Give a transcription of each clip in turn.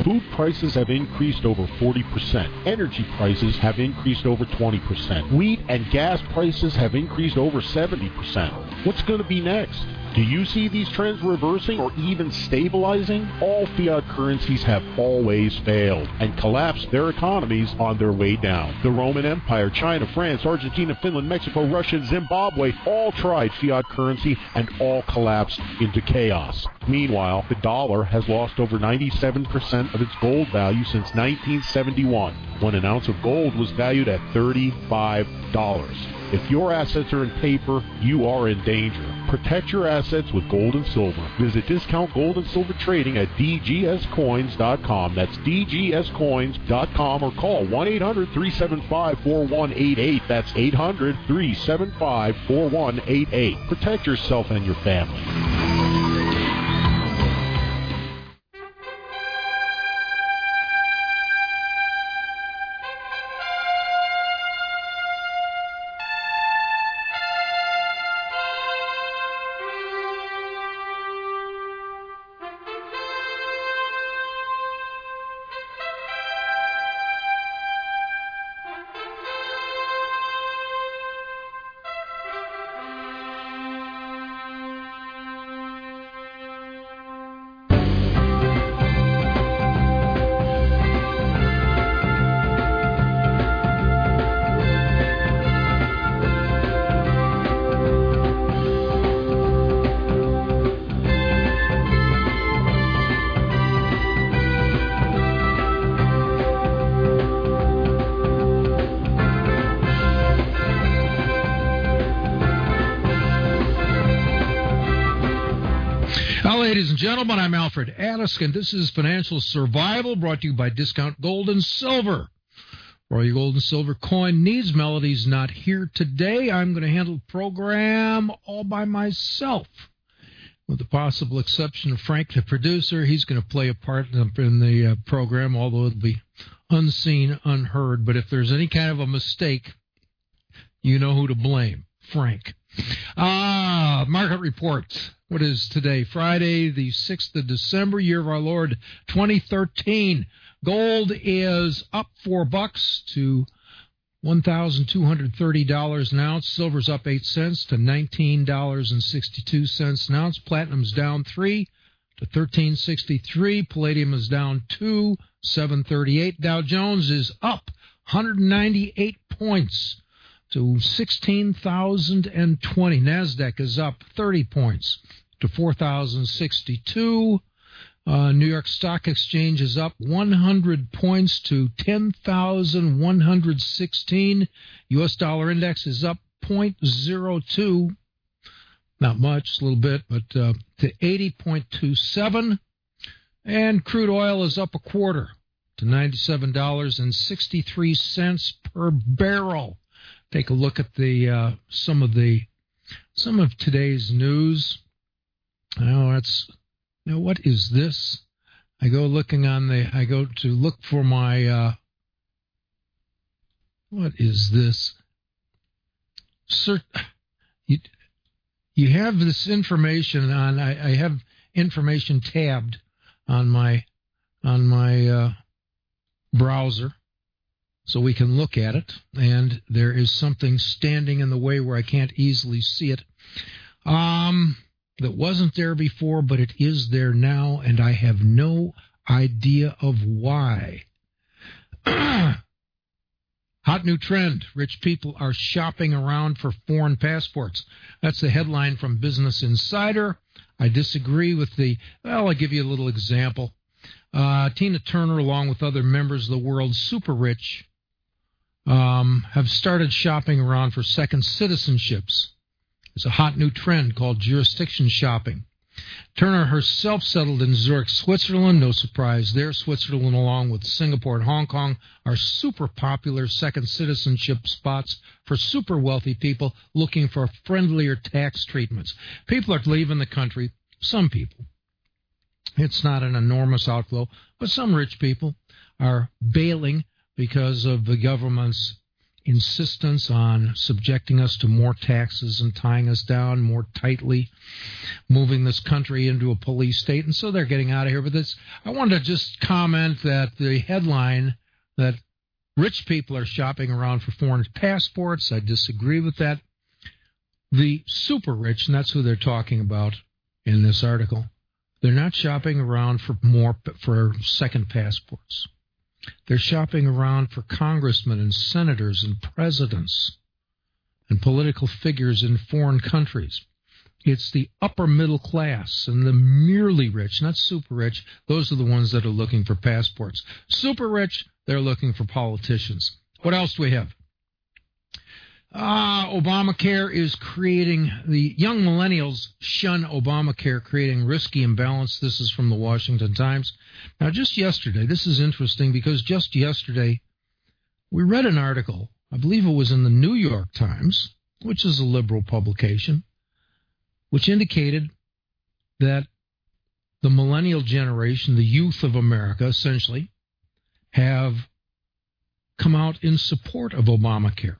Food prices have increased over 40%. Energy prices have increased over 20%. Wheat and gas prices have increased over 70%. What's going to be next? Do you see these trends reversing or even stabilizing? All fiat currencies have always failed and collapsed their economies on their way down. The Roman Empire, China, France, Argentina, Finland, Mexico, Russia, and Zimbabwe all tried fiat currency and all collapsed into chaos. Meanwhile, the dollar has lost over 97% of its gold value since 1971, when an ounce of gold was valued at $35. If your assets are in paper, you are in danger. Protect your assets with gold and silver. Visit Discount Gold and Silver Trading at dgscoins.com. That's dgscoins.com, or call 1-800-375-4188. That's 800-375-4188. Protect yourself and your family. Ladies and gentlemen, I'm Alfred Addisk, and this is Financial Survival, brought to you by Discount Gold and Silver. For all your gold and silver coin needs, Melody's not here today. I'm going to handle the program all by myself. With the possible exception of Frank, the producer, he's going to play a part in the program, although it'll be unseen, unheard. But if there's any kind of a mistake, you know who to blame, Frank. Market reports. What is today? Friday, the 6th of December, year of our Lord, 2013. Gold is up $4 to $1,230 an ounce. Silver's up 8 cents to $19.62 an ounce. Platinum's down 3 to $13.63. Palladium is down 2, $7.38. Dow Jones is up 198 points to 16,020. NASDAQ is up 30 points to 4,062. New York Stock Exchange is up 100 points to 10,116. U.S. dollar index is up 0.02. Not much, a little bit, but to 80.27. And crude oil is up a quarter to $97.63 per barrel. Take a look at the some of today's news. What is this? I go to look for my, what is this? You have this information on, I have information tabbed on my browser, so we can look at it, and there is something standing in the way where I can't easily see it. That wasn't there before, but it is there now, and I have no idea of why. Hot new trend. Rich people are shopping around for foreign passports. That's the headline from Business Insider. I disagree with I'll give you a little example. Tina Turner, along with other members of the world's super rich, have started shopping around for second citizenships. It's a hot new trend called jurisdiction shopping. Turner herself settled in Zurich, Switzerland. No surprise there. Switzerland, along with Singapore and Hong Kong, are super popular second citizenship spots for super wealthy people looking for friendlier tax treatments. People are leaving the country. Some people. It's not an enormous outflow, but some rich people are bailing because of the government's insistence on subjecting us to more taxes and tying us down more tightly, moving this country into a police state, and so they're getting out of here. But I wanted to just comment that the headline that rich people are shopping around for foreign passports, I disagree with that. The super rich, and that's who they're talking about in this article, they're not shopping around for second passports. They're shopping around for congressmen and senators and presidents and political figures in foreign countries. It's the upper middle class and the merely rich, not super rich. Those are the ones that are looking for passports. Super rich, they're looking for politicians. What else do we have? Obamacare is creating, the young millennials shun Obamacare, creating risky imbalance. This is from the Washington Times. Now, just yesterday, this is interesting because just yesterday we read an article, I believe it was in the New York Times, which is a liberal publication, which indicated that the millennial generation, the youth of America, essentially, have come out in support of Obamacare.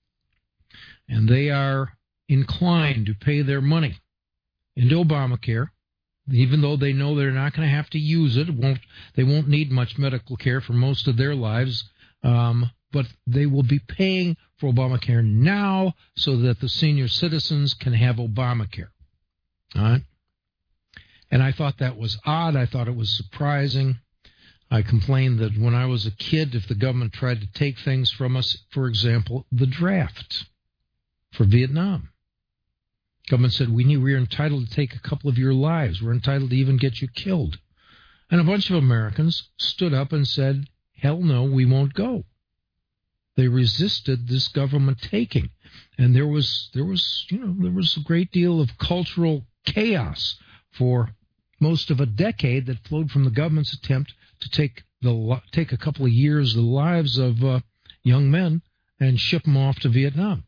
And they are inclined to pay their money into Obamacare, even though they know they're not going to have to use it. They won't need much medical care for most of their lives, but they will be paying for Obamacare now so that the senior citizens can have Obamacare. All right? And I thought that was odd. I thought it was surprising. I complained that when I was a kid, if the government tried to take things from us, for example, the draft for Vietnam. Government said, we're entitled to take a couple of your lives. We're entitled to even get you killed. And a bunch of Americans stood up and said, hell no, we won't go. They resisted this government taking. And there was a great deal of cultural chaos for most of a decade that flowed from the government's attempt to take a couple of years the lives of young men and ship them off to Vietnam.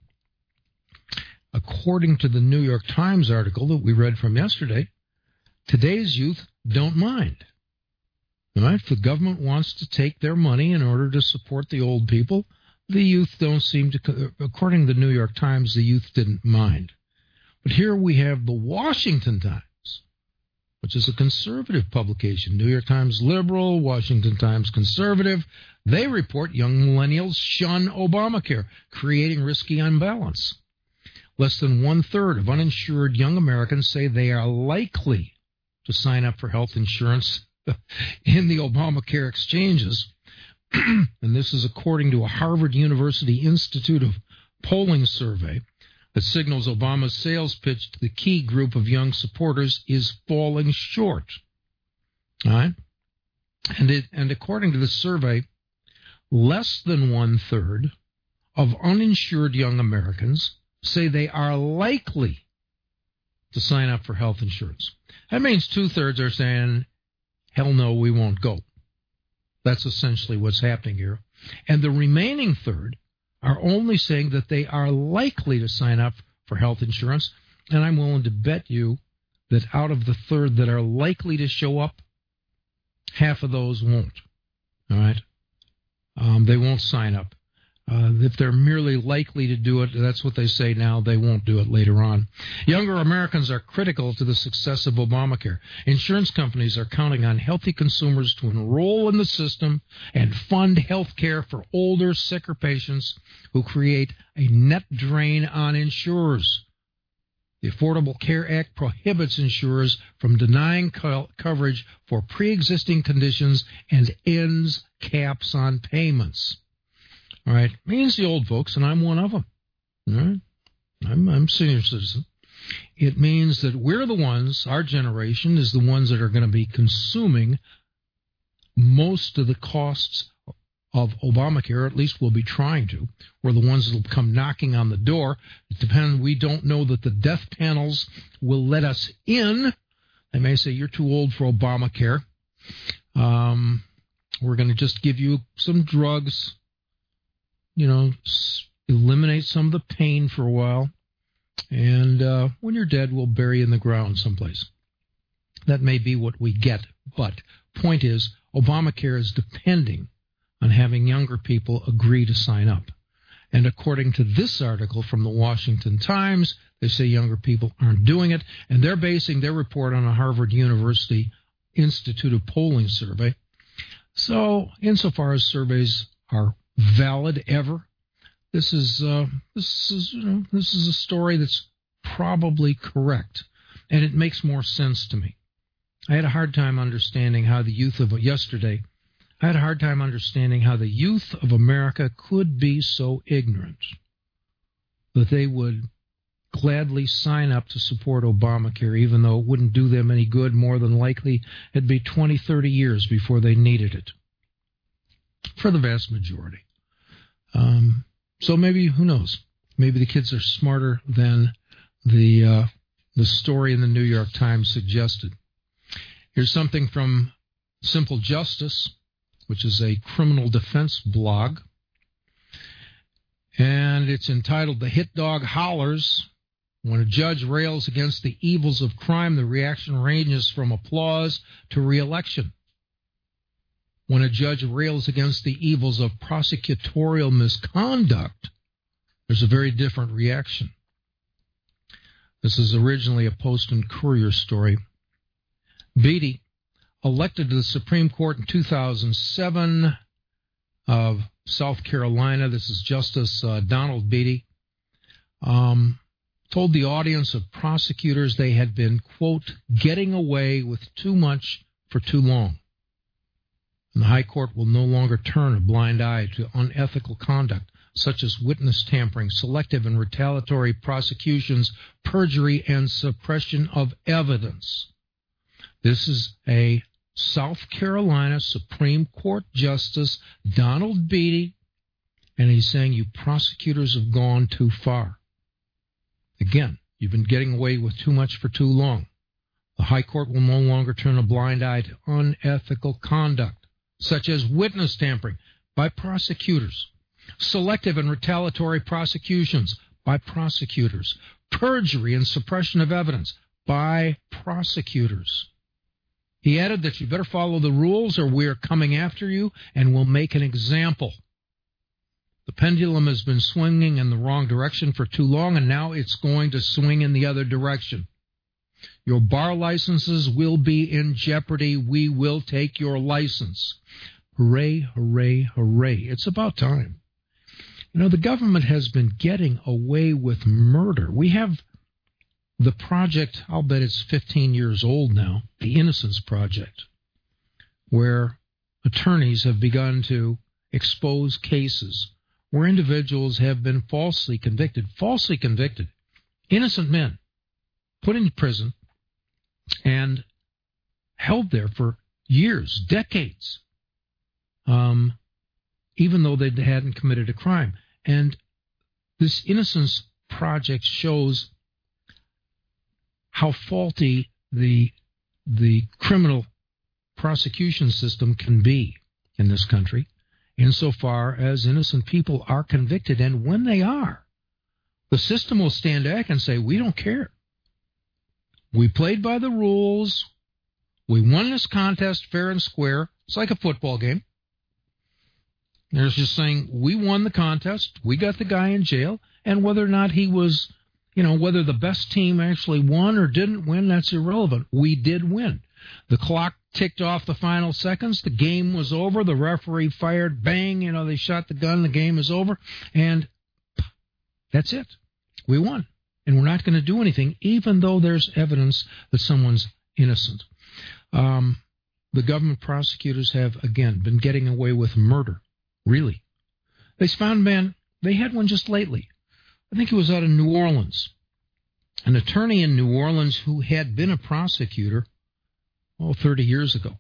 According to the New York Times article that we read from yesterday, today's youth don't mind. All right? If the government wants to take their money in order to support the old people, the youth don't seem to, according to the New York Times, the youth didn't mind. But here we have the Washington Times, which is a conservative publication. New York Times liberal, Washington Times conservative. They report young millennials shun Obamacare, creating risky imbalance. Less than one-third of uninsured young Americans say they are likely to sign up for health insurance in the Obamacare exchanges. And this is according to a Harvard University Institute of polling survey that signals Obama's sales pitch to the key group of young supporters is falling short. All right? And according to the survey, less than one-third of uninsured young Americans say they are likely to sign up for health insurance. That means two-thirds are saying, hell no, we won't go. That's essentially what's happening here. And the remaining third are only saying that they are likely to sign up for health insurance, and I'm willing to bet you that out of the third that are likely to show up, half of those won't. All right? They won't sign up. If they're merely likely to do it, that's what they say now, they won't do it later on. Younger Americans are critical to the success of Obamacare. Insurance companies are counting on healthy consumers to enroll in the system and fund health care for older, sicker patients who create a net drain on insurers. The Affordable Care Act prohibits insurers from denying coverage for pre-existing conditions and ends caps on payments. All right, means the old folks, and I'm one of them. All right, I'm senior citizen. It means that we're the ones, our generation is the ones that are going to be consuming most of the costs of Obamacare, or at least we'll be trying to. We're the ones that will come knocking on the door. It depends. We don't know that the death panels will let us in. They may say, you're too old for Obamacare. We're going to just give you some drugs, eliminate some of the pain for a while, and when you're dead, we'll bury you in the ground someplace. That may be what we get, but point is, Obamacare is depending on having younger people agree to sign up. And according to this article from the Washington Times, they say younger people aren't doing it, and they're basing their report on a Harvard University Institute of Polling survey. So, insofar as surveys are valid ever, this is a story that's probably correct, and it makes more sense to me. I had a hard time understanding how the youth of America could be so ignorant that they would gladly sign up to support Obamacare, even though it wouldn't do them any good. More than likely, it'd be 20, 30 years before they needed it, for the vast majority. So maybe, who knows, maybe the kids are smarter than the story in the New York Times suggested. Here's something from Simple Justice, which is a criminal defense blog, and it's entitled "The Hit Dog Hollers." When a judge rails against the evils of crime, the reaction ranges from applause to re-election. When a judge rails against the evils of prosecutorial misconduct, there's a very different reaction. This is originally a Post and Courier story. Beatty, elected to the Supreme Court in 2007 of South Carolina, this is Justice Donald Beatty, told the audience of prosecutors they had been, quote, getting away with too much for too long. And the High Court will no longer turn a blind eye to unethical conduct, such as witness tampering, selective and retaliatory prosecutions, perjury, and suppression of evidence. This is a South Carolina Supreme Court Justice, Donald Beatty, and he's saying you prosecutors have gone too far. Again, you've been getting away with too much for too long. The High Court will no longer turn a blind eye to unethical conduct, such as witness tampering by prosecutors, selective and retaliatory prosecutions by prosecutors, perjury and suppression of evidence by prosecutors. He added that you better follow the rules or we're coming after you and we'll make an example. The pendulum has been swinging in the wrong direction for too long, and now it's going to swing in the other direction. Your bar licenses will be in jeopardy. We will take your license. Hooray, hooray, hooray. It's about time. You know, the government has been getting away with murder. We have the project, I'll bet it's 15 years old now, the Innocence Project, where attorneys have begun to expose cases where individuals have been falsely convicted, innocent men put in prison and held there for years, decades, even though they hadn't committed a crime. And this Innocence Project shows how faulty the criminal prosecution system can be in this country, insofar as innocent people are convicted. And when they are, the system will stand back and say, we don't care. We played by the rules. We won this contest fair and square. It's like a football game. They're just saying, we won the contest. We got the guy in jail. And whether or not he was, whether the best team actually won or didn't win, that's irrelevant. We did win. The clock ticked off the final seconds. The game was over. The referee fired. Bang. They shot the gun. The game is over. And that's it. We won. And we're not going to do anything, even though there's evidence that someone's innocent. The government prosecutors have, again, been getting away with murder. Really. They found a man. They had one just lately. I think he was out of New Orleans. An attorney in New Orleans who had been a prosecutor 30 years ago.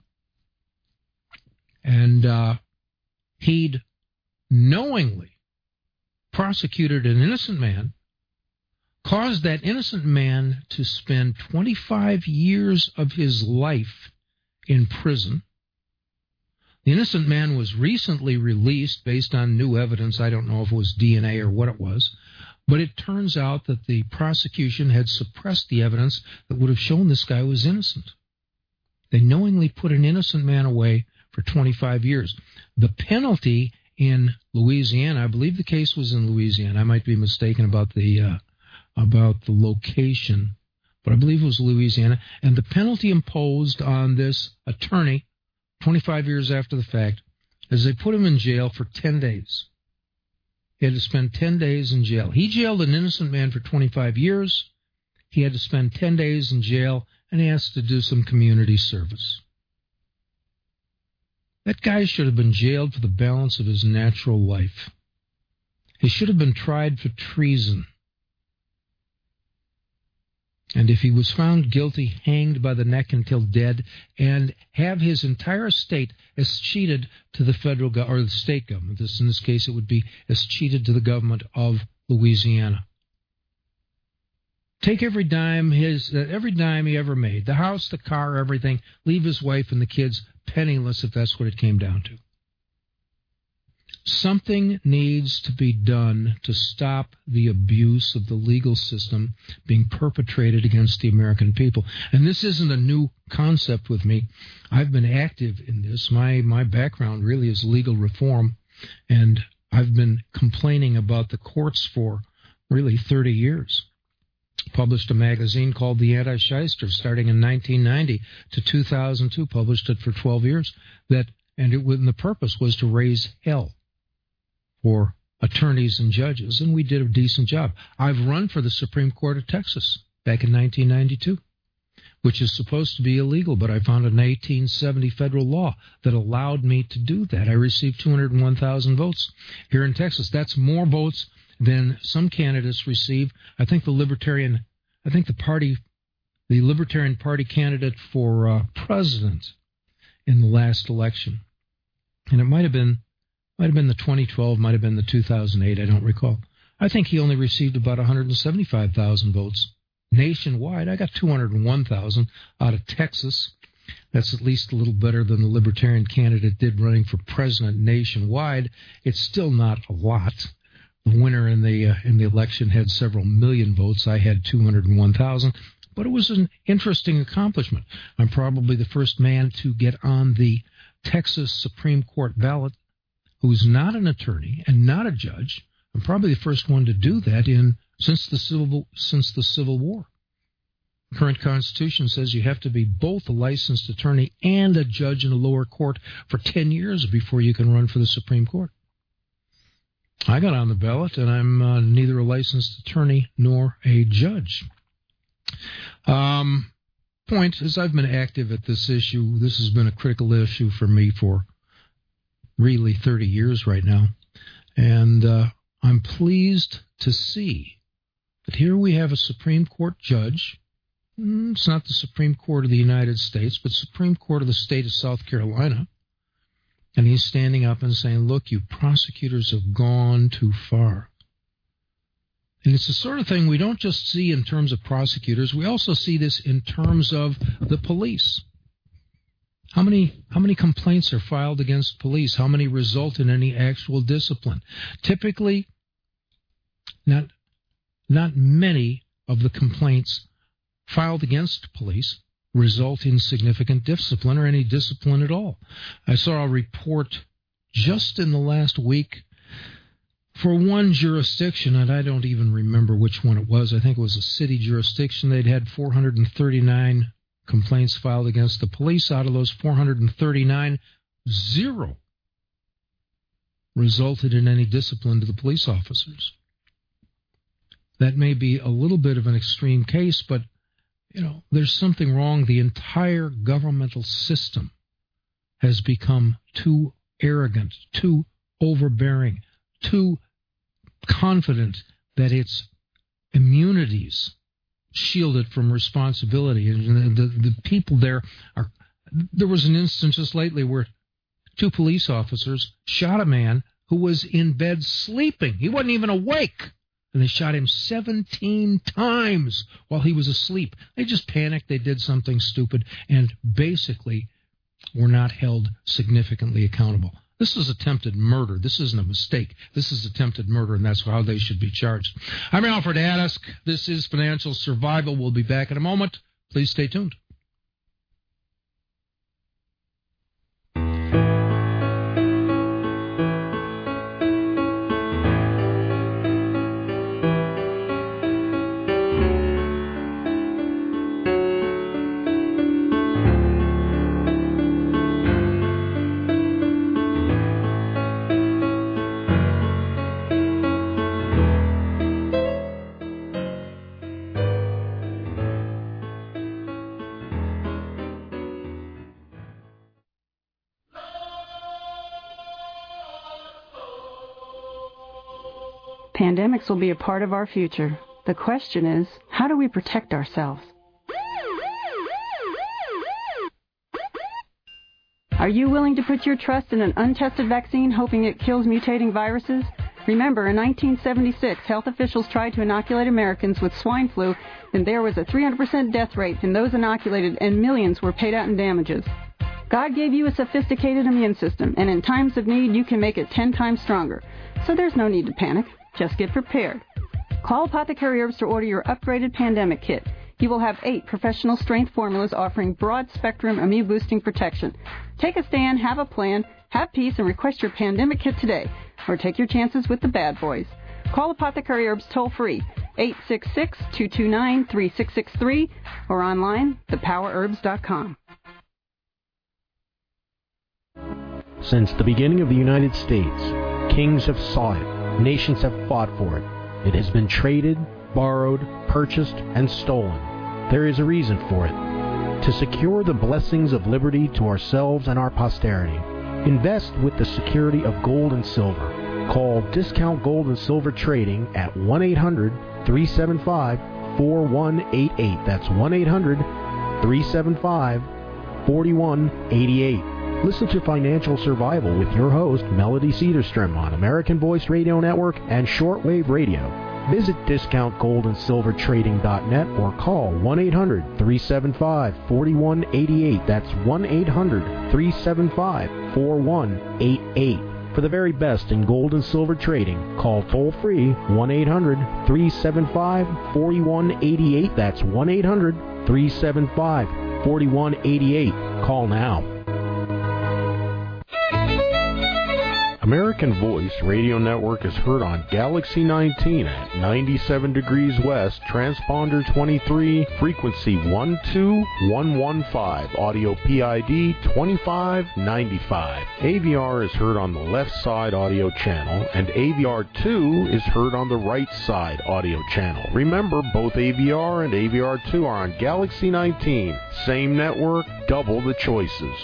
And he'd knowingly prosecuted an innocent man, caused that innocent man to spend 25 years of his life in prison. The innocent man was recently released based on new evidence. I don't know if it was DNA or what it was. But it turns out that the prosecution had suppressed the evidence that would have shown this guy was innocent. They knowingly put an innocent man away for 25 years. The penalty in Louisiana. I believe the case was in Louisiana. I might be mistaken about the location, but I believe it was Louisiana. And the penalty imposed on this attorney, 25 years after the fact, is they put him in jail for 10 days. He had to spend 10 days in jail. He jailed an innocent man for 25 years. He had to spend 10 days in jail, and he has to do some community service. That guy should have been jailed for the balance of his natural life. He should have been tried for treason. And if he was found guilty, hanged by the neck until dead, and have his entire estate escheated to the federal or the state government. In this case, it would be escheated to the government of Louisiana. Take every dime he ever made, the house, the car, everything. Leave his wife and the kids penniless, if that's what it came down to. Something needs to be done to stop the abuse of the legal system being perpetrated against the American people. And this isn't a new concept with me. I've been active in this. My background really is legal reform, and I've been complaining about the courts for really 30 years. Published a magazine called The Anti-Shyster starting in 1990 to 2002, published it for 12 years, and the purpose was to raise hell for attorneys and judges, and we did a decent job. I've run for the Supreme Court of Texas back in 1992, which is supposed to be illegal, but I found an 1870 federal law that allowed me to do that. I received 201,000 votes here in Texas. That's more votes than some candidates receive. I think the Libertarian Party candidate for president in the last election, and it might have been the 2012, might have been the 2008, I don't recall. I think he only received about 175,000 votes nationwide. I got 201,000 out of Texas. That's at least a little better than the Libertarian candidate did running for president nationwide. It's still not a lot. The winner in the election had several million votes. I had 201,000, but it was an interesting accomplishment. I'm probably the first man to get on the Texas Supreme Court ballot who's not an attorney and not a judge. I'm probably the first one to do that since the Civil War. The current Constitution says you have to be both a licensed attorney and a judge in a lower court for 10 years before you can run for the Supreme Court. I got on the ballot, and I'm neither a licensed attorney nor a judge. Point is, I've been active at this issue. This has been a critical issue for me for really 30 years right now. And I'm pleased to see that here we have a Supreme Court judge. It's not the Supreme Court of the United States, but Supreme Court of the state of South Carolina. And he's standing up and saying, look, you prosecutors have gone too far. And it's the sort of thing we don't just see in terms of prosecutors. We also see this in terms of the police. How many complaints are filed against police? How many result in any actual discipline? Typically, not many of the complaints filed against police result in significant discipline or any discipline at all. I saw a report just in the last week for one jurisdiction, and I don't even remember which one it was. I think it was a city jurisdiction. They'd had 439 complaints filed against the police. Out of those 439, 0 resulted in any discipline to the police officers. That may be a little bit of an extreme case, but there's something wrong. The entire governmental system has become too arrogant, too overbearing, too confident that its immunities shield it from responsibility. And the people there was an instance just lately where 2 police officers shot a man who was in bed sleeping. He wasn't even awake. And they shot him 17 times while he was asleep. They just panicked. They did something stupid and basically were not held significantly accountable. This is attempted murder. This isn't a mistake. This is attempted murder, and that's how they should be charged. I'm Alfred Addisk. This is Financial Survival. We'll be back in a moment. Please stay tuned. Pandemics will be a part of our future. The question is, how do we protect ourselves? Are you willing to put your trust in an untested vaccine hoping it kills mutating viruses? Remember, in 1976, health officials tried to inoculate Americans with swine flu, and there was a 300% death rate in those inoculated, and millions were paid out in damages. God gave you a sophisticated immune system, and in times of need, you can make it 10 times stronger. So there's no need to panic. Just get prepared. Call Apothecary Herbs to order your upgraded pandemic kit. You will have 8 professional strength formulas offering broad-spectrum immune-boosting protection. Take a stand, have a plan, have peace, and request your pandemic kit today. Or take your chances with the bad boys. Call Apothecary Herbs toll-free, 866-229-3663, or online, thepowerherbs.com. Since the beginning of the United States, kings have sought it, nations have fought for it. It has been traded, borrowed, purchased, and stolen. There is a reason for it. To secure the blessings of liberty to ourselves and our posterity, invest with the security of gold and silver. Call Discount Gold and Silver Trading at 1-800-375-4188. That's 1-800-375-4188. Listen to Financial Survival with your host, Melody Cedarstrom, on American Voice Radio Network and Shortwave Radio. Visit discountgoldandsilvertrading.net or call 1-800-375-4188. That's 1-800-375-4188. For the very best in gold and silver trading, call toll-free 1-800-375-4188. That's 1-800-375-4188. Call now. American Voice Radio Network is heard on Galaxy 19 at 97 degrees west, transponder 23, frequency 12115, audio PID 2595. AVR is heard on the left side audio channel, and AVR2 is heard on the right side audio channel. Remember, both AVR and AVR2 are on Galaxy 19. Same network, double the choices.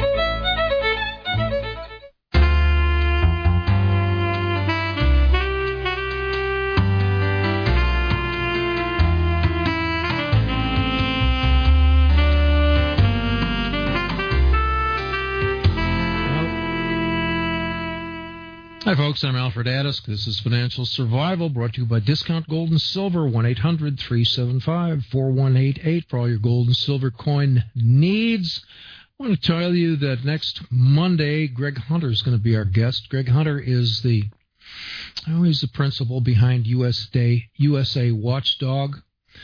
Hi, folks. I'm Alfred Addis. This is Financial Survival, brought to you by Discount Gold and Silver, 1-800-375-4188 for all your gold and silver coin needs. I want to tell you that next Monday, Greg Hunter is going to be our guest. Greg Hunter is he's the principal behind USA Watchdog.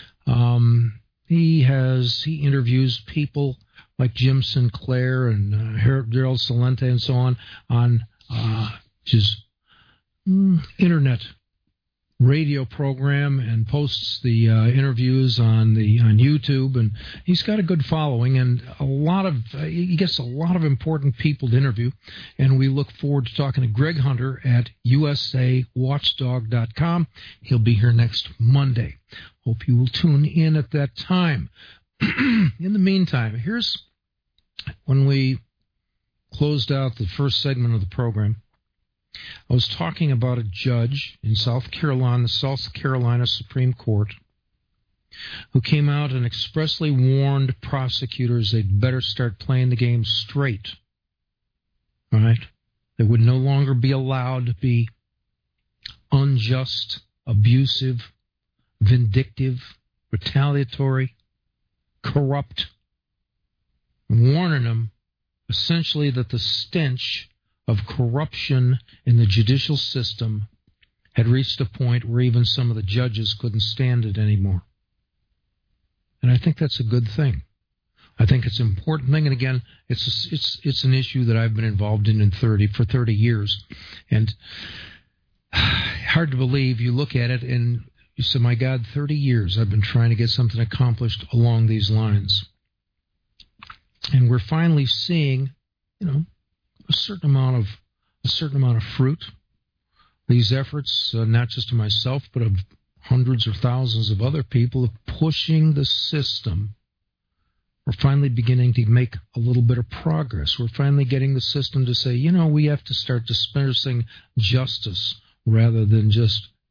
He interviews people like Jim Sinclair and Daryl Salente and so on his internet radio program, and posts the interviews on YouTube, and he's got a good following, and he gets a lot of important people to interview, and we look forward to talking to Greg Hunter at usawatchdog.com. He'll be here next Monday. Hope you will tune in at that time. In the meantime, here's when we closed out the first segment of the program. I was talking about a judge in South Carolina, the South Carolina Supreme Court, who came out and expressly warned prosecutors they'd better start playing the game straight. All right? They would no longer be allowed to be unjust, abusive, vindictive, retaliatory, corrupt, warning them essentially that the stench of corruption in the judicial system had reached a point where even some of the judges couldn't stand it anymore. And I think that's a good thing. I think it's an important thing. And again, it's an issue that I've been involved in for 30 years. And hard to believe, you look at it and you say, my God, 30 years I've been trying to get something accomplished along these lines. And we're finally seeing, a certain amount of fruit. These efforts, not just of myself, but of hundreds or thousands of other people, of pushing the system. We're finally beginning to make a little bit of progress. We're finally getting the system to say, we have to start dispensing justice rather than just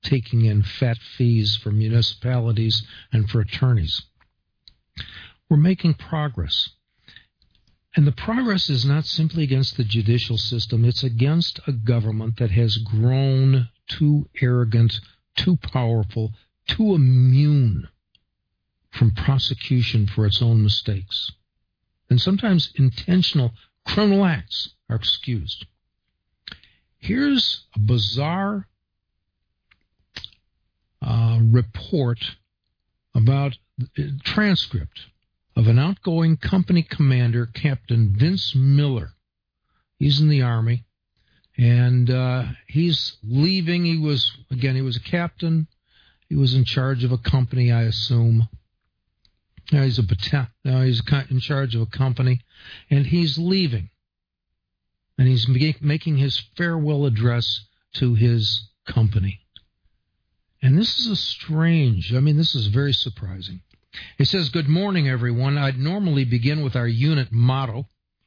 taking in fat fees for municipalities and for attorneys. We're making progress. And the progress is not simply against the judicial system. It's against a government that has grown too arrogant, too powerful, too immune from prosecution for its own mistakes. And sometimes intentional criminal acts are excused. Here's a bizarre report about transcript of an outgoing company commander, Captain Vince Miller. He's in the Army, and he's leaving. He was a captain. He was in charge of a company, I assume. Now he's in charge of a company, and he's leaving. And he's making his farewell address to his company. And this is this is very surprising. He says, "Good morning, everyone. I'd normally begin with our unit motto,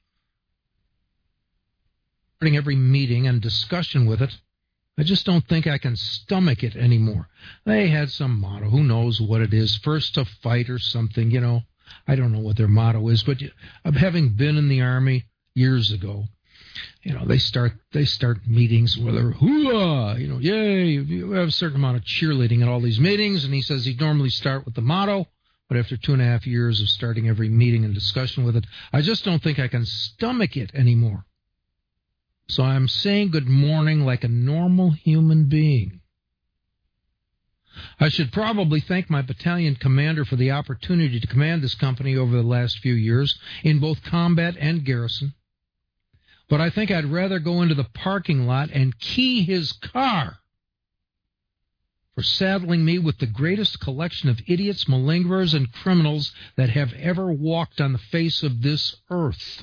starting every meeting and discussion with it. I just don't think I can stomach it anymore." They had some motto. Who knows what it is? First to fight or something, I don't know what their motto is, but having been in the Army years ago, they start meetings where they're hooah, yay. You have a certain amount of cheerleading at all these meetings, and he says he'd normally start with the motto, but after 2.5 years of starting every meeting and discussion with it, I just don't think I can stomach it anymore. So I'm saying good morning like a normal human being. I should probably thank my battalion commander for the opportunity to command this company over the last few years in both combat and garrison. But I think I'd rather go into the parking lot and key his car for saddling me with the greatest collection of idiots, malingerers, and criminals that have ever walked on the face of this earth.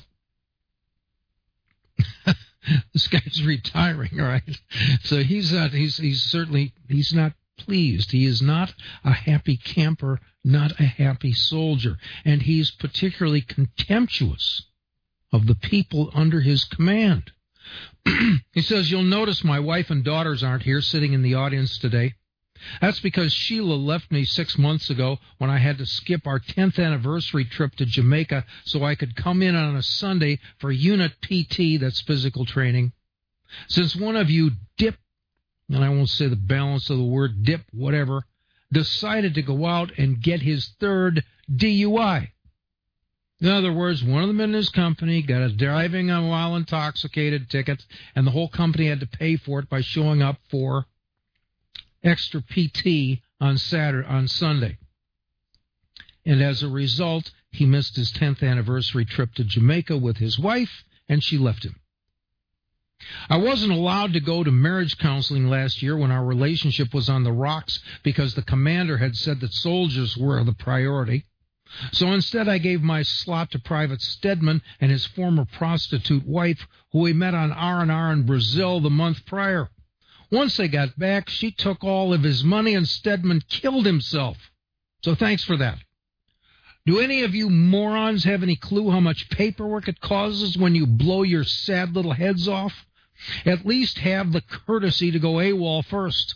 This guy's retiring, all right? So he's not pleased. He is not a happy camper, not a happy soldier. And he's particularly contemptuous of the people under his command. He says, "You'll notice my wife and daughters aren't here sitting in the audience today. That's because Sheila left me 6 months ago when I had to skip our 10th anniversary trip to Jamaica so I could come in on a Sunday for unit PT, that's physical training. Since one of you and I won't say the balance of the word dip, whatever, decided to go out and get his third DUI. In other words, one of the men in his company got a driving while intoxicated ticket, and the whole company had to pay for it by showing up for extra PT on Sunday. And as a result, he missed his 10th anniversary trip to Jamaica with his wife, and she left him. I wasn't allowed to go to marriage counseling last year when our relationship was on the rocks because the commander had said that soldiers were the priority. So instead I gave my slot to Private Stedman and his former prostitute wife, who we met on R&R in Brazil the month prior. Once they got back, she took all of his money and Stedman killed himself. So thanks for that. Do any of you morons have any clue how much paperwork it causes when you blow your sad little heads off? At least have the courtesy to go AWOL first.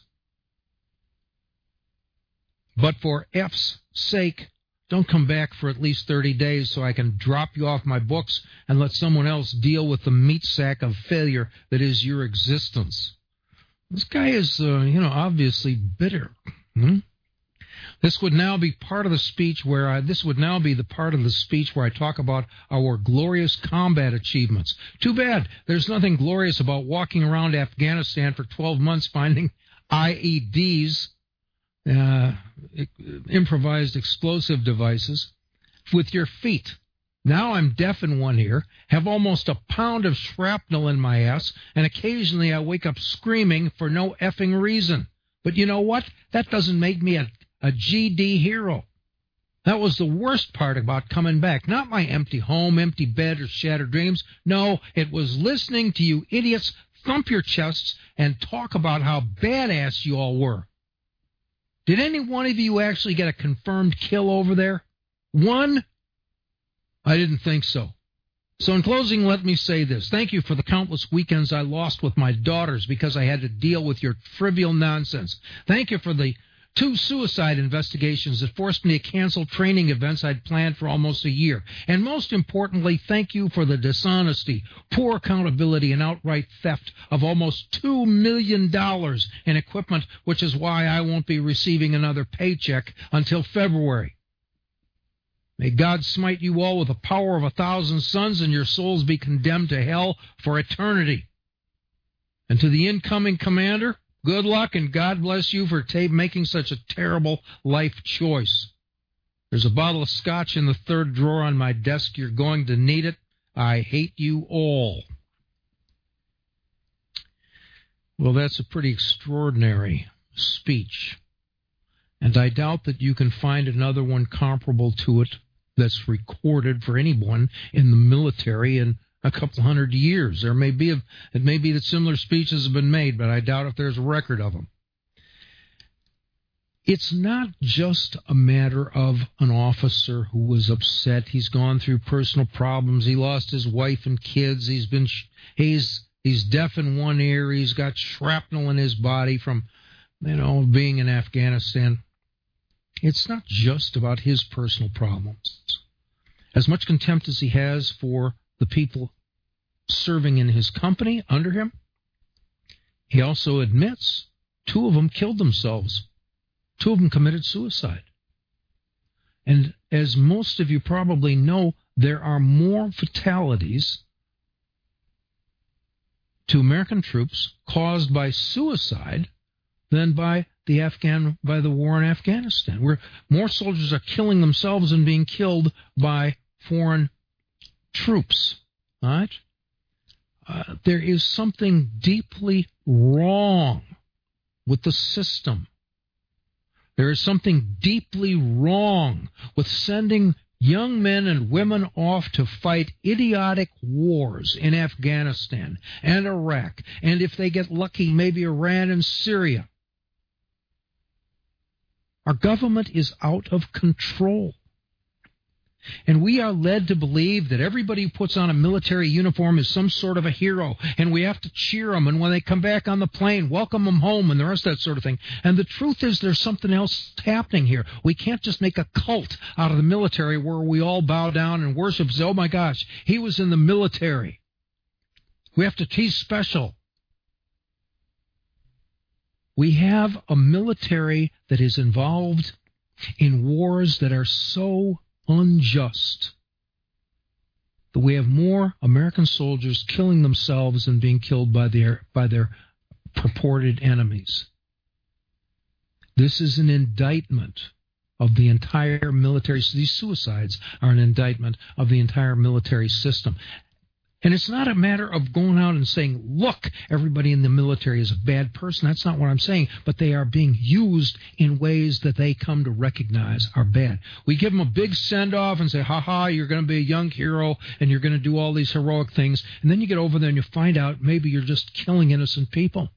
But for F's sake, don't come back for at least 30 days so I can drop you off my books and let someone else deal with the meat sack of failure that is your existence. This guy is, obviously bitter. This would now be part of the speech where I talk about our glorious combat achievements. Too bad there's nothing glorious about walking around Afghanistan for 12 months finding IEDs, improvised explosive devices, with your feet. Now I'm deaf in one ear, have almost a pound of shrapnel in my ass, and occasionally I wake up screaming for no effing reason. But you know what? That doesn't make me a GD hero. That was the worst part about coming back. Not my empty home, empty bed, or shattered dreams. No, it was listening to you idiots thump your chests and talk about how badass you all were. Did any one of you actually get a confirmed kill over there? One? I didn't think so. So in closing, let me say this. Thank you for the countless weekends I lost with my daughters because I had to deal with your trivial nonsense. Thank you for the 2 suicide investigations that forced me to cancel training events I'd planned for almost a year. And most importantly, thank you for the dishonesty, poor accountability, and outright theft of almost $2 million in equipment, which is why I won't be receiving another paycheck until February. May God smite you all with the power of 1,000 suns, and your souls be condemned to hell for eternity. And to the incoming commander, good luck, and God bless you for making such a terrible life choice. There's a bottle of scotch in the 3rd drawer on my desk. You're going to need it. I hate you all. Well, that's a pretty extraordinary speech. And I doubt that you can find another one comparable to it that's recorded for anyone in the military in a couple hundred years. It may be that similar speeches have been made, but I doubt if there's a record of them. It's not just a matter of an officer who was upset. He's gone through personal problems. He lost his wife and kids. He's deaf in one ear. He's got shrapnel in his body from, being in Afghanistan. It's not just about his personal problems. As much contempt as he has for the people serving in his company under him, he also admits 2 of them killed themselves. 2 of them committed suicide. And as most of you probably know, there are more fatalities to American troops caused by suicide than by the war in Afghanistan, where more soldiers are killing themselves than being killed by foreign troops. All right? There is something deeply wrong with the system. There is something deeply wrong with sending young men and women off to fight idiotic wars in Afghanistan and Iraq, and if they get lucky, maybe Iran and Syria. Our government is out of control. And we are led to believe that everybody who puts on a military uniform is some sort of a hero, and we have to cheer them, and when they come back on the plane, welcome them home, and the rest of that sort of thing. And the truth is there's something else happening here. We can't just make a cult out of the military where we all bow down and worship and say, oh my gosh, he was in the military. We have to he's special. We have a military that is involved in wars that are so unjust that we have more American soldiers killing themselves than being killed by their purported enemies. This is an indictment of the entire military. These suicides are an indictment of the entire military system. And it's not a matter of going out and saying, look, everybody in the military is a bad person. That's not what I'm saying. But they are being used in ways that they come to recognize are bad. We give them a big send-off and say, ha-ha, you're going to be a young hero and you're going to do all these heroic things. And then you get over there and you find out maybe you're just killing innocent people.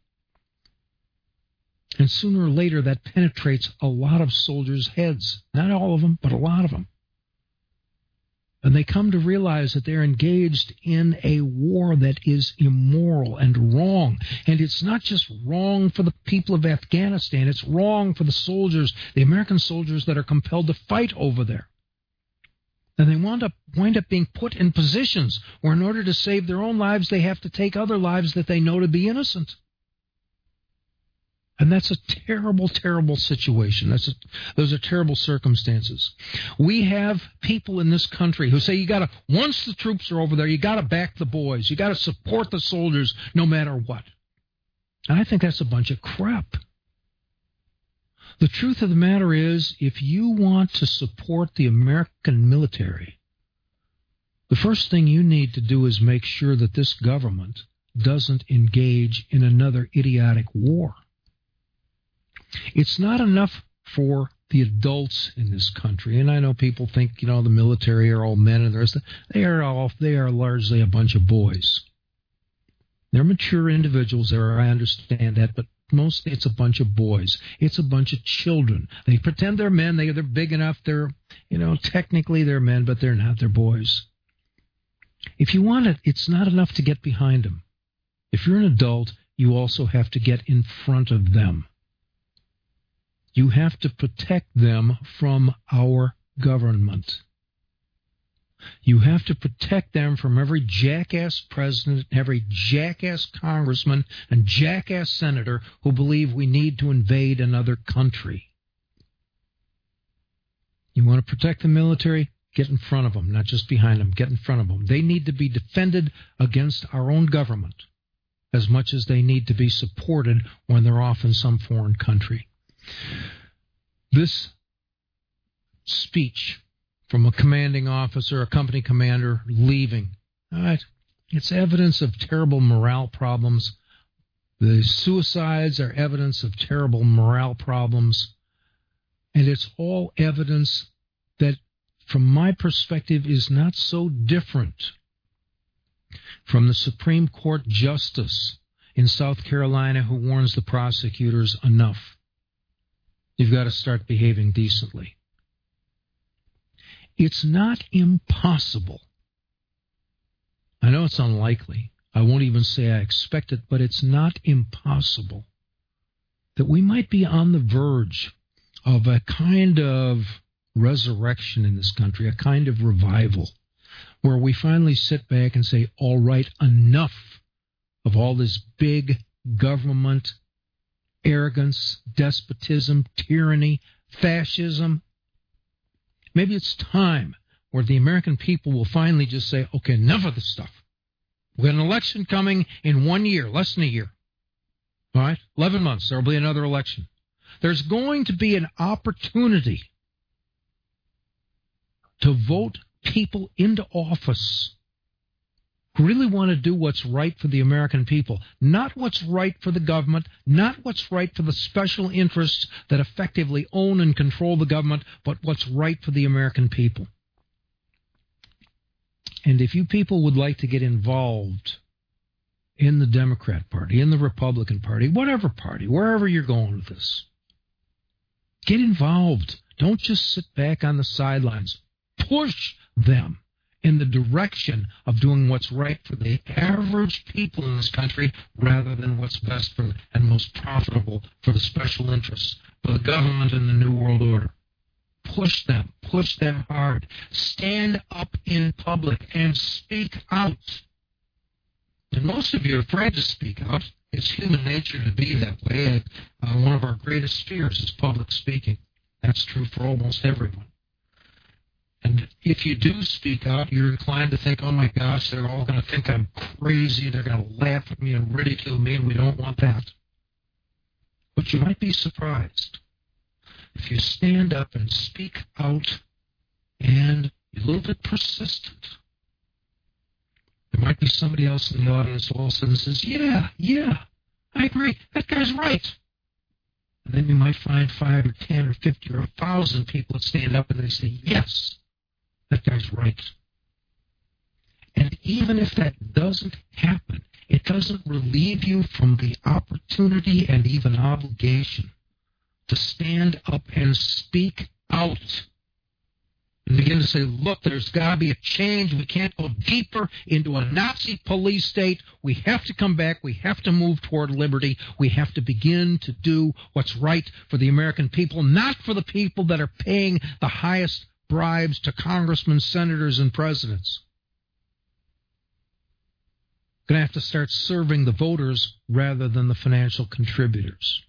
And sooner or later that penetrates a lot of soldiers' heads. Not all of them, but a lot of them. And they come to realize that they're engaged in a war that is immoral and wrong. And it's not just wrong for the people of Afghanistan. It's wrong for the soldiers, the American soldiers that are compelled to fight over there. And they wind up being put in positions where in order to save their own lives, they have to take other lives that they know to be innocent. And that's a terrible, terrible situation. Those are terrible circumstances. We have people in this country who say once the troops are over there, you got to back the boys. You got to support the soldiers no matter what. And I think that's a bunch of crap. The truth of the matter is, if you want to support the American military, the first thing you need to do is make sure that this government doesn't engage in another idiotic war. It's not enough for the adults in this country, and I know people think, the military are all men and the rest of they are largely a bunch of boys. They're mature individuals there, I understand that, but mostly it's a bunch of boys. It's a bunch of children. They pretend they're men, they're big enough, technically they're men, but they're not, they're boys. If you want it, it's not enough to get behind them. If you're an adult, you also have to get in front of them. You have to protect them from our government. You have to protect them from every jackass president, every jackass congressman, and jackass senator who believe we need to invade another country. You want to protect the military? Get in front of them, not just behind them. Get in front of them. They need to be defended against our own government as much as they need to be supported when they're off in some foreign country. This speech from a commanding officer, a company commander leaving, all right, it's evidence of terrible morale problems. The suicides are evidence of terrible morale problems. And it's all evidence that, from my perspective, is not so different from the Supreme Court justice in South Carolina who warns the prosecutors, enough. You've got to start behaving decently. It's not impossible. I know it's unlikely. I won't even say I expect it, but it's not impossible that we might be on the verge of a kind of resurrection in this country, a kind of revival, where we finally sit back and say, all right, enough of all this big government arrogance, despotism, tyranny, fascism. Maybe it's time where the American people will finally just say, okay, enough of this stuff. We've got an election coming in 1 year, less than a year. All right, 11 months, there will be another election. There's going to be an opportunity to vote people into office who really want to do what's right for the American people, not what's right for the government, not what's right for the special interests that effectively own and control the government, but what's right for the American people. And if you people would like to get involved in the Democrat Party, in the Republican Party, whatever party, wherever you're going with this, get involved. Don't just sit back on the sidelines. Push them in the direction of doing what's right for the average people in this country rather than what's best for and most profitable for the special interests, for the government and the New World Order. Push them hard. Stand up in public and speak out. And most of you are afraid to speak out. It's human nature to be that way. One of our greatest fears is public speaking. That's true for almost everyone. And if you do speak out, you're inclined to think, oh my gosh, they're all going to think I'm crazy. They're going to laugh at me and ridicule me, and we don't want that. But you might be surprised. If you stand up and speak out and you're a little bit persistent, there might be somebody else in the audience who all of a sudden says, yeah, I agree. That guy's right. And then you might find 5 or 10 or 50 or 1,000 people that stand up and they say, yes, that guy's right. And even if that doesn't happen, it doesn't relieve you from the opportunity and even obligation to stand up and speak out and begin to say, look, there's got to be a change. We can't go deeper into a Nazi police state. We have to come back. We have to move toward liberty. We have to begin to do what's right for the American people, not for the people that are paying the highest bribes to congressmen, senators, and presidents. Going to have to start serving the voters rather than the financial contributors.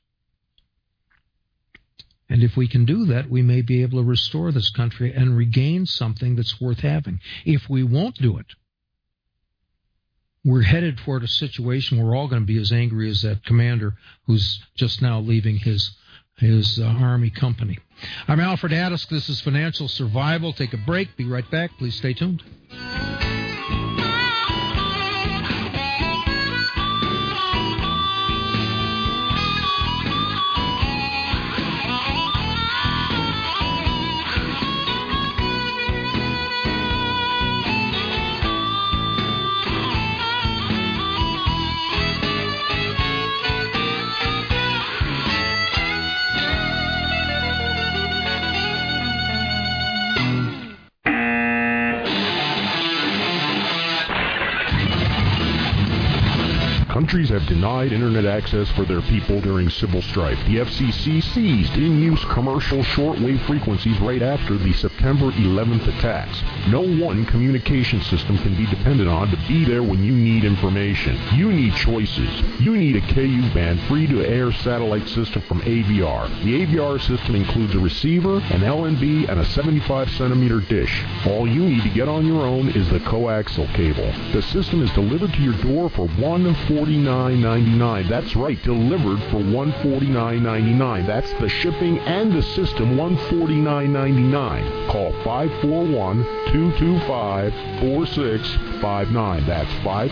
And if we can do that, we may be able to restore this country and regain something that's worth having. If we won't do it, we're headed toward a situation where we're all going to be as angry as that commander who's just now leaving his Army company. I'm Alfred Addis. This is Financial Survival. Take a break. Be right back. Please stay tuned. Countries have denied internet access for their people during civil strife. The FCC seized in-use commercial shortwave frequencies right after the September 11th attacks. No one communication system can be depended on to be there when you need information. You need choices. You need a KU-band free-to-air satellite system from AVR. The AVR system includes a receiver, an LNB, and a 75-centimeter dish. All you need to get on your own is the coaxial cable. The system is delivered to your door for $149.99. That's right, delivered for $149.99. That's the shipping and the system, $149.99. Call 541-225-4659. That's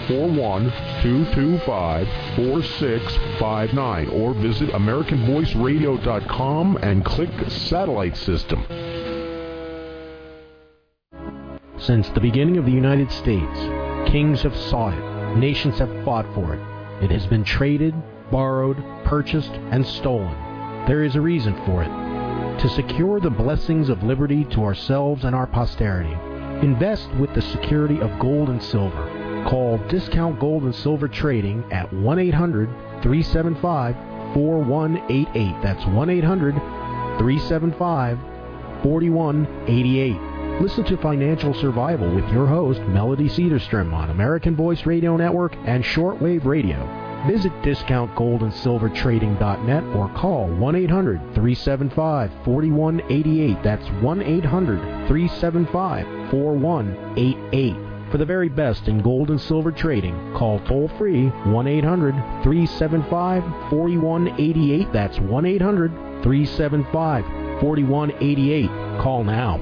541-225-4659. Or visit AmericanVoiceRadio.com and click Satellite System. Since the beginning of the United States, kings have sought it. Nations have fought for it. It has been traded, borrowed, purchased, and stolen. There is a reason for it. To secure the blessings of liberty to ourselves and our posterity, invest with the security of gold and silver. Call Discount Gold and Silver Trading at 1-800-375-4188. That's 1-800-375-4188. Listen to Financial Survival with your host, Melody Cedarstrom, on American Voice Radio Network and Shortwave Radio. Visit DiscountGoldandSilverTrading.net or call 1-800-375-4188. That's 1-800-375-4188. For the very best in gold and silver trading, call toll-free 1-800-375-4188. That's 1-800-375-4188. Call now.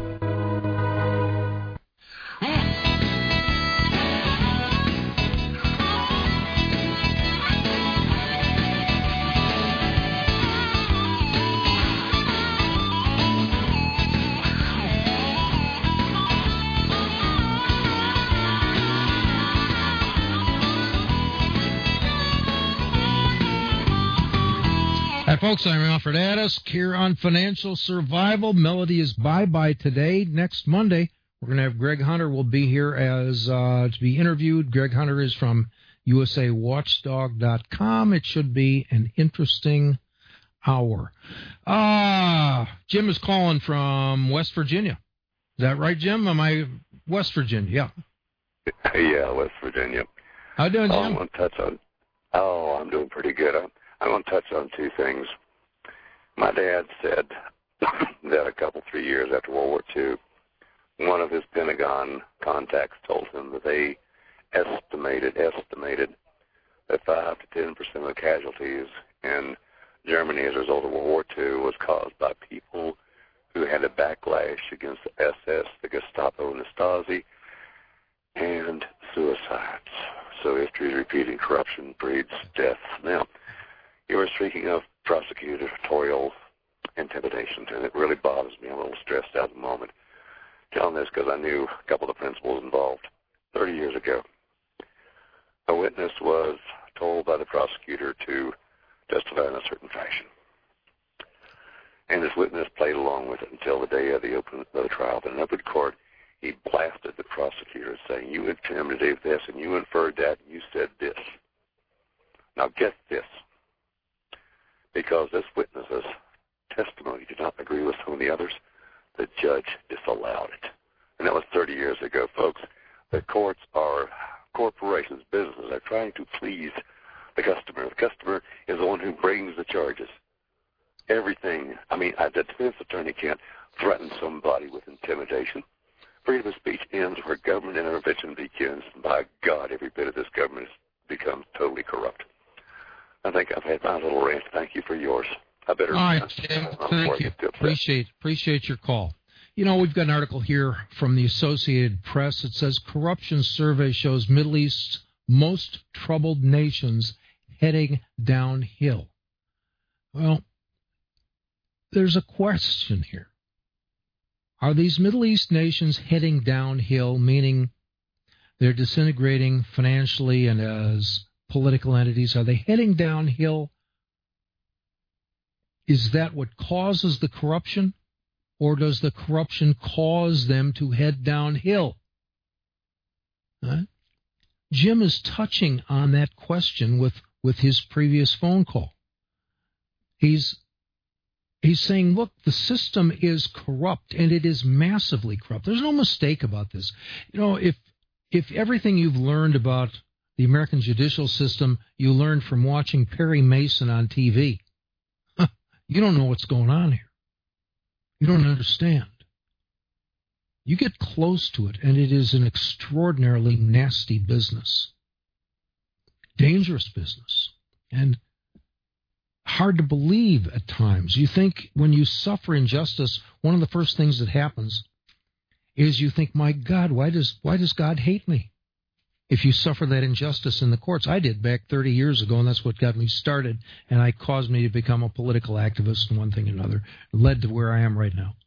Hi, folks. I'm Alfred Addis here on Financial Survival. Melody is bye-bye today. Next Monday, we're going to have Greg Hunter will be here as to be interviewed. Greg Hunter is from USAWatchdog.com. It should be an interesting hour. Jim is calling from West Virginia. Is that right, Jim? Am I West Virginia? Yeah. Yeah, West Virginia. How you doing, Jim? I want to touch on. I'm doing pretty good. I want to touch on two things. My dad said that 3 years after World War II, one of his Pentagon contacts told him that they estimated that 5 to 10% of the casualties in Germany as a result of World War II was caused by people who had a backlash against the SS, the Gestapo, and the Stasi, and suicides. So history is repeating. Corruption breeds death. Now, you were speaking of prosecutorial intimidation, and it really bothers me. I'm a little stressed out at the moment telling this because I knew a couple of the principals involved 30 years ago. A witness was told by the prosecutor to testify in a certain fashion. And this witness played along with it until the day of the trial. But in open court, he blasted the prosecutor saying, "You intimidated this, and you inferred that, and you said this." Now get this. Because this witness's testimony did not agree with some of the others, the judge disallowed it. And that was 30 years ago, folks. The courts are corporations, businesses are trying to please the customer. The customer is the one who brings the charges. Everything. A defense attorney can't threaten somebody with intimidation. Freedom of speech ends where government intervention begins. And by God, every bit of this government has become totally corrupt. I think I've had my little rant. Thank you for yours. I better. All right, Jim. Thank you. Appreciate your call. You know, we've got an article here from the Associated Press. It says corruption survey shows Middle East's most troubled nations heading downhill. Well, there's a question here. Are these Middle East nations heading downhill, meaning they're disintegrating financially and as political entities? Are they heading downhill? Is that what causes the corruption? Or does the corruption cause them to head downhill? Huh? Jim is touching on that question with his previous phone call. He's saying, look, the system is corrupt, and it is massively corrupt. There's no mistake about this. You know, if everything you've learned about the American judicial system you learned from watching Perry Mason on TV, you don't know what's going on here. You don't understand. You get close to it, and it is an extraordinarily nasty business. Dangerous business. And hard to believe at times. You think when you suffer injustice, one of the first things that happens is you think, my God, why does God hate me? If you suffer that injustice in the courts. I did back 30 years ago, and that's what got me started, and it caused me to become a political activist and one thing and another. It led to where I am right now.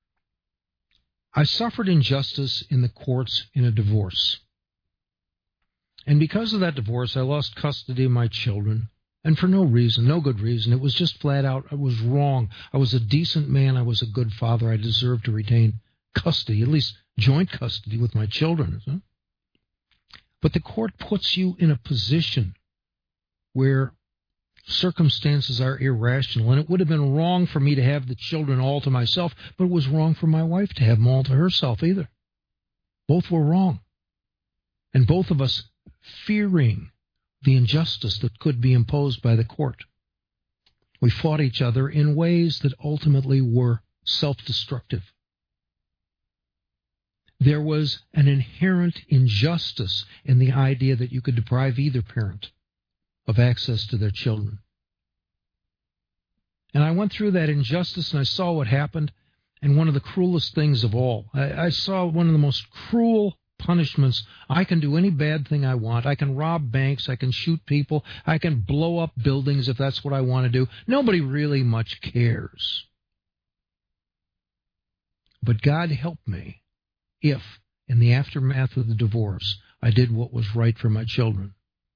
I suffered injustice in the courts in a divorce. And because of that divorce, I lost custody of my children. And for no reason, no good reason. It was just flat out, I was wrong. I was a decent man. I was a good father. I deserved to retain custody, at least joint custody with my children. Huh? But the court puts you in a position where circumstances are irrational. And it would have been wrong for me to have the children all to myself, but it was wrong for my wife to have them all to herself either. Both were wrong. And both of us fearing the injustice that could be imposed by the court. We fought each other in ways that ultimately were self-destructive. There was an inherent injustice in the idea that you could deprive either parent of access to their children. And I went through that injustice and I saw what happened, and one of the cruelest things of all. I saw one of the most cruel punishments. I can do any bad thing I want. I can rob banks. I can shoot people. I can blow up buildings if that's what I want to do. Nobody really much cares. But God help me if, in the aftermath of the divorce, I did what was right for my children.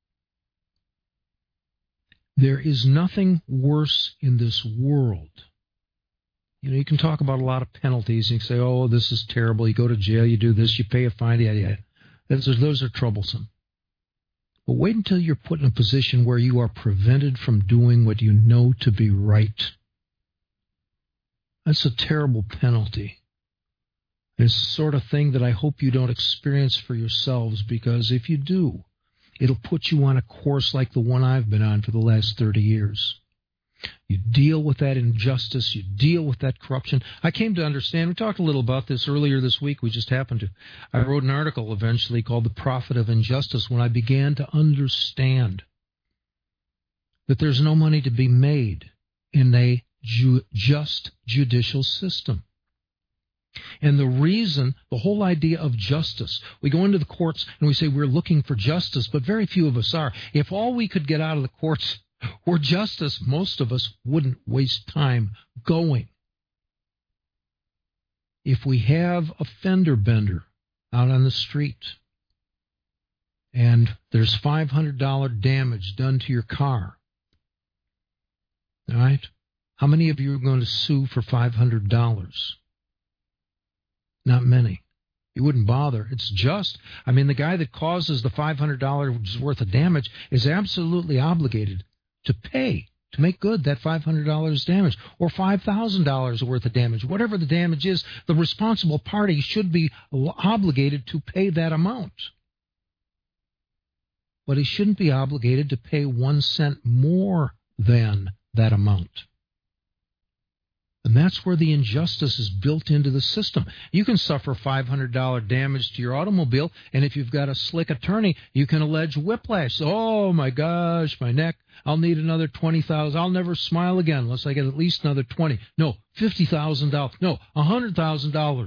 There is nothing worse in this world. You know, you can talk about a lot of penalties. And you can say, oh, this is terrible. You go to jail, you do this, you pay a fine. Yeah. Those are troublesome. But wait until you're put in a position where you are prevented from doing what you know to be right. That's a terrible penalty. It's the sort of thing that I hope you don't experience for yourselves, because if you do, it'll put you on a course like the one I've been on for the last 30 years. You deal with that injustice. You deal with that corruption. I came to understand, we talked a little about this earlier this week. We just happened to. I wrote an article eventually called The Profit of Injustice when I began to understand that there's no money to be made in a just judicial system. And the reason, the whole idea of justice, we go into the courts and we say we're looking for justice, but very few of us are. If all we could get out of the courts were justice, most of us wouldn't waste time going. If we have a fender bender out on the street and there's $500 damage done to your car, all right, how many of you are going to sue for $500? Not many. You wouldn't bother. It's just. I mean, the guy that causes the $500 worth of damage is absolutely obligated to pay, to make good that $500 damage, or $5,000 worth of damage. Whatever the damage is, the responsible party should be obligated to pay that amount. But he shouldn't be obligated to pay 1 cent more than that amount. And that's where the injustice is built into the system. You can suffer $500 damage to your automobile, and if you've got a slick attorney, you can allege whiplash. Oh, my gosh, my neck, I'll need another $20,000. I'll never smile again unless I get at least another $20,000. No, $50,000. No, $100,000.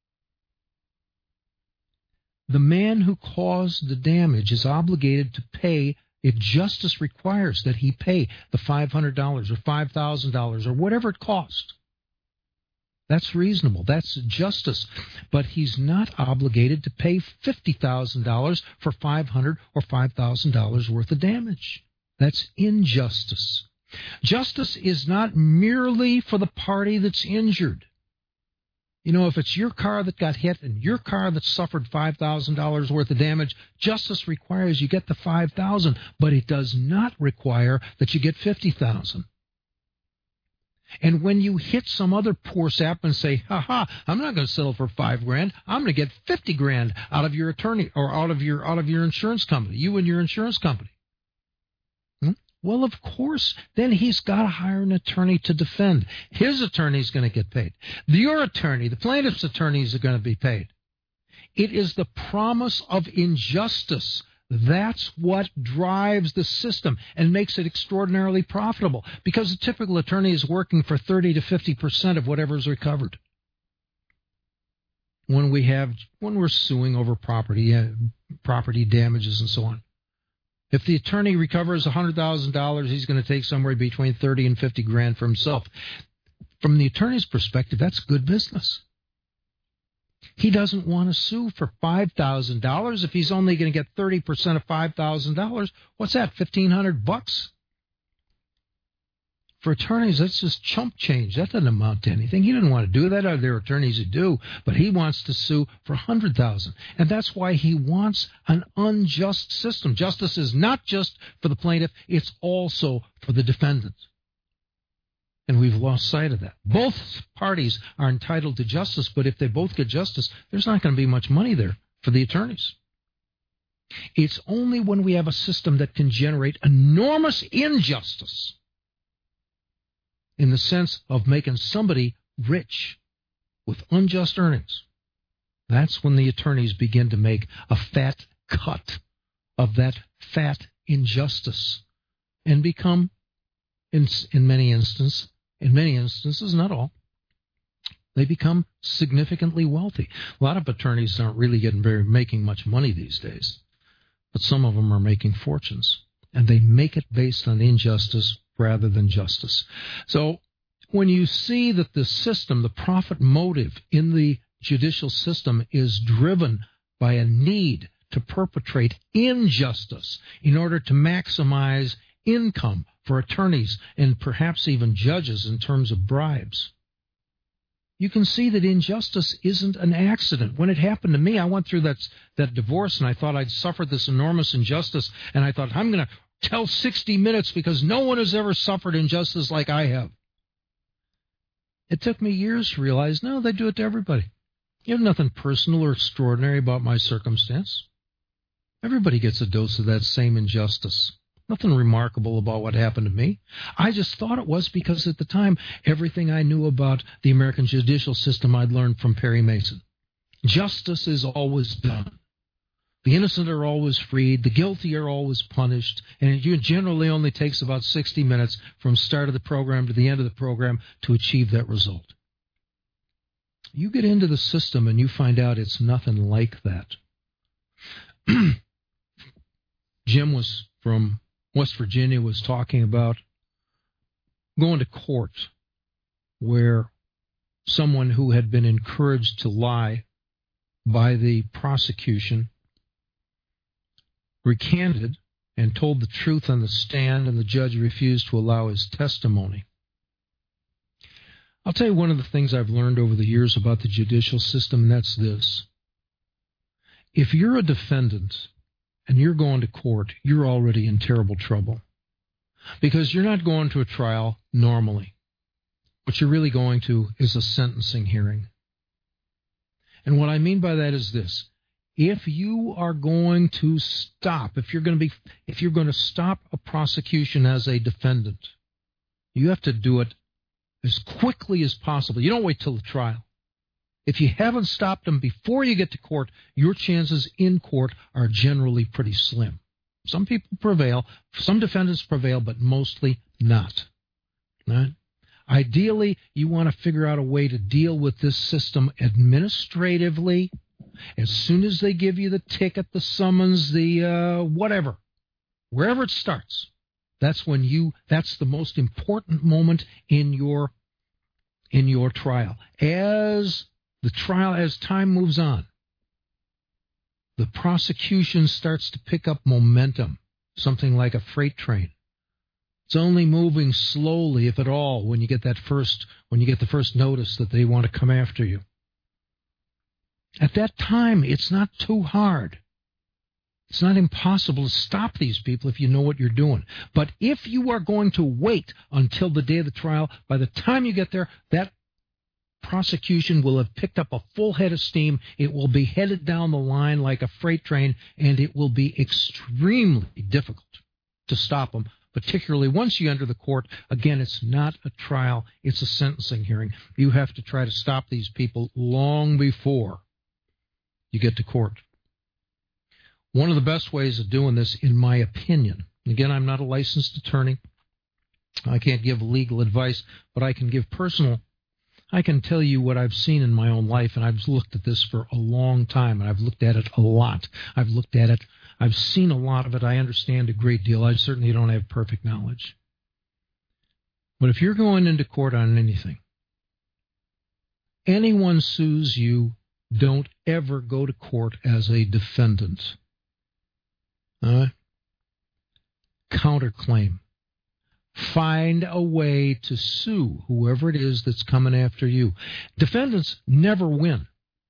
The man who caused the damage is obligated to pay if justice requires that he pay the $500 or $5,000 or whatever it cost. That's reasonable. That's justice. But he's not obligated to pay $50,000 for $500 or $5,000 worth of damage. That's injustice. Justice is not merely for the party that's injured. If it's your car that got hit and your car that suffered $5,000 worth of damage, justice requires you get the $5,000, but it does not require that you get $50,000. And when you hit some other poor sap and say, I'm not going to settle for $5,000, I'm going to get $50,000 out of your attorney or out of your insurance company, you and your insurance company. Well, of course, then he's got to hire an attorney to defend. His attorney's going to get paid. Your attorney, the plaintiff's attorneys are going to be paid. It is the promise of injustice. That's what drives the system and makes it extraordinarily profitable, because a typical attorney is working for 30 to 50% of whatever is recovered. When we're suing over property damages and so on. If the attorney recovers $100,000, he's going to take somewhere between $30,000 and $50,000 for himself. From the attorney's perspective, that's good business. He doesn't want to sue for $5,000 if he's only going to get 30% of $5,000. What's that? $1,500? For attorneys, that's just chump change. That doesn't amount to anything. He didn't want to do that. There are attorneys who do, but he wants to sue for $100,000. And that's why he wants an unjust system. Justice is not just for the plaintiff, it's also for the defendant. And we've lost sight of that. Both parties are entitled to justice, but if they both get justice, there's not going to be much money there for the attorneys. It's only when we have a system that can generate enormous injustice in the sense of making somebody rich with unjust earnings. That's when the attorneys begin to make a fat cut of that fat injustice and become, in many instances, not all, they become significantly wealthy. A lot of attorneys aren't really making much money these days, but some of them are making fortunes, and they make it based on injustice rather than justice. So when you see that the system, the profit motive in the judicial system is driven by a need to perpetrate injustice in order to maximize income for attorneys and perhaps even judges in terms of bribes, you can see that injustice isn't an accident. When it happened to me, I went through that divorce, and I thought I'd suffered this enormous injustice, and I thought, I'm going to tell 60 Minutes because no one has ever suffered injustice like I have. It took me years to realize, no, they do it to everybody. You have nothing personal or extraordinary about my circumstance. Everybody gets a dose of that same injustice. Nothing remarkable about what happened to me. I just thought it was because at the time, everything I knew about the American judicial system I'd learned from Perry Mason. Justice is always done. The innocent are always freed. The guilty are always punished. And it generally only takes about 60 minutes from start of the program to the end of the program to achieve that result. You get into the system and you find out it's nothing like that. Jim was from West Virginia, was talking about going to court where someone who had been encouraged to lie by the prosecution recanted and told the truth on the stand, and the judge refused to allow his testimony. I'll tell you one of the things I've learned over the years about the judicial system, and that's this. If you're a defendant and you're going to court, you're already in terrible trouble, because you're not going to a trial normally. What you're really going to is a sentencing hearing. And what I mean by that is this. If you are going to stop, if you're going to stop a prosecution as a defendant, you have to do it as quickly as possible. You don't wait till the trial. If you haven't stopped them before you get to court, your chances in court are generally pretty slim. Some people prevail, some defendants prevail, but mostly not. Right? Ideally, you want to figure out a way to deal with this system administratively. As soon as they give you the ticket, the summons, the whatever, wherever it starts, that's the most important moment in your trial. As time moves on, the prosecution starts to pick up momentum, something like a freight train. It's only moving slowly, if at all, when you get the first notice that they want to come after you. At that time, it's not too hard. It's not impossible to stop these people if you know what you're doing. But if you are going to wait until the day of the trial, by the time you get there, that prosecution will have picked up a full head of steam. It will be headed down the line like a freight train, and it will be extremely difficult to stop them, particularly once you enter the court. Again, it's not a trial. It's a sentencing hearing. You have to try to stop these people long before you get to court. One of the best ways of doing this, in my opinion, again, I'm not a licensed attorney. I can't give legal advice, but I can give personal. I can tell you what I've seen in my own life, and I've looked at this for a long time, and I've looked at it a lot. I've looked at it. I've seen a lot of it. I understand a great deal. I certainly don't have perfect knowledge. But if you're going into court on anything, anyone sues you, don't ever go to court as a defendant. Counterclaim. Find a way to sue whoever it is that's coming after you. Defendants never win.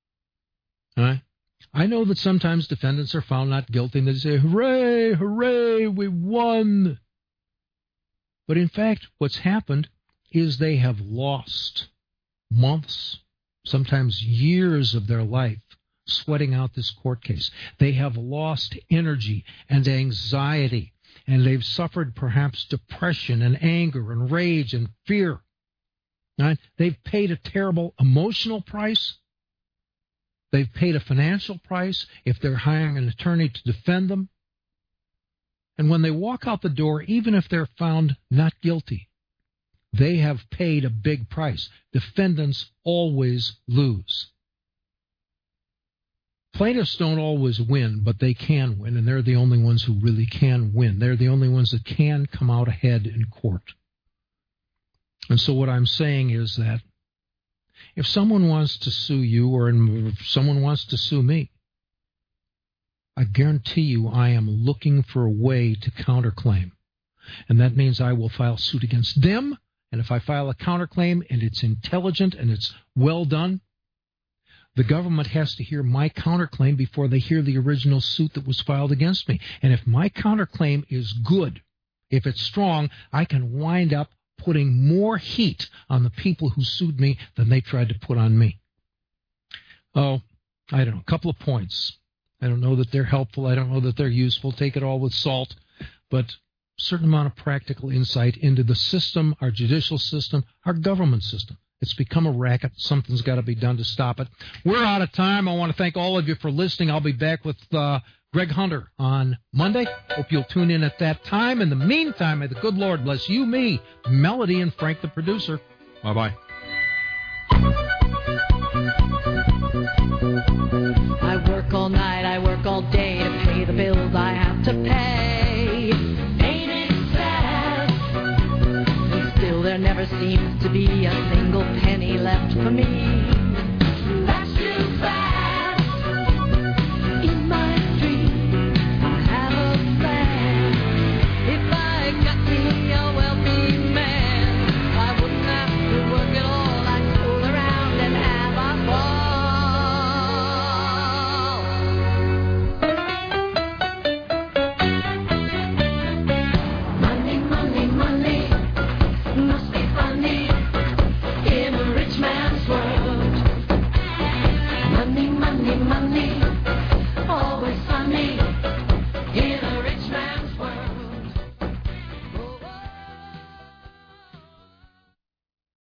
I know that sometimes defendants are found not guilty and they say, hooray, hooray, we won. But in fact, what's happened is they have lost months, sometimes years of their life sweating out this court case. They have lost energy and anxiety, and they've suffered perhaps depression and anger and rage and fear. Right? They've paid a terrible emotional price. They've paid a financial price if they're hiring an attorney to defend them. And when they walk out the door, even if they're found not guilty, they have paid a big price. Defendants always lose. Plaintiffs don't always win, but they can win, and they're the only ones who really can win. They're the only ones that can come out ahead in court. And so what I'm saying is that if someone wants to sue you or if someone wants to sue me, I guarantee you I am looking for a way to counterclaim. And that means I will file suit against them, and if I file a counterclaim and it's intelligent and it's well done, the government has to hear my counterclaim before they hear the original suit that was filed against me. And if my counterclaim is good, if it's strong, I can wind up putting more heat on the people who sued me than they tried to put on me. Oh, I don't know, a couple of points. I don't know that they're helpful. I don't know that they're useful. Take it all with salt. But a certain amount of practical insight into the system, our judicial system, our government system. It's become a racket. Something's got to be done to stop it. We're out of time. I want to thank all of you for listening. I'll be back with Greg Hunter on Monday. Hope you'll tune in at that time. In the meantime, may the good Lord bless you, me, Melody, and Frank, the producer. Bye-bye. I work all night, I work all day to pay the bills I have to pay. Ain't it sad? And still there never seems to be a single penny left for me.